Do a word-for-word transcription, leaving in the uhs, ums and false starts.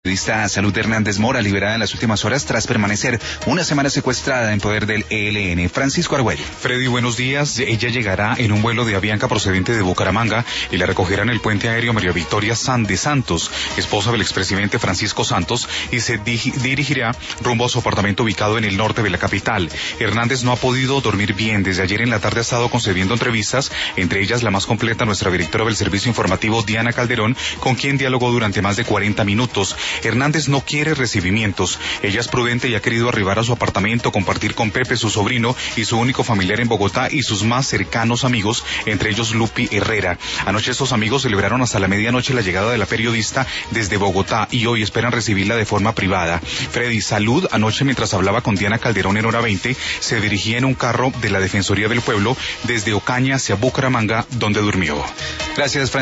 Periodista Salud Hernández Mora, liberada en las últimas horas tras permanecer una semana secuestrada en poder del E L N. Francisco Argüello. Freddy, buenos días. Ella llegará en un vuelo de Avianca procedente de Bucaramanga y la recogerá en el puente aéreo María Victoria San de Santos, esposa del expresidente Francisco Santos, y se dirigirá rumbo a su apartamento ubicado en el norte de la capital. Hernández no ha podido dormir bien. Desde ayer en la tarde ha estado concediendo entrevistas, entre ellas la más completa nuestra directora del servicio informativo, Diana Calderón, con quien dialogó durante más de cuarenta minutos. Hernández no quiere recibimientos. Ella es prudente y ha querido arribar a su apartamento, compartir con Pepe, su sobrino y su único familiar en Bogotá, y sus más cercanos amigos, entre ellos Lupi Herrera. Anoche estos amigos celebraron hasta la medianoche la llegada de la periodista desde Bogotá y hoy esperan recibirla de forma privada. Freddy, Salud anoche, mientras hablaba con Diana Calderón en Hora veinte, se dirigía en un carro de la Defensoría del Pueblo desde Ocaña hacia Bucaramanga, donde durmió. Gracias, Francisco.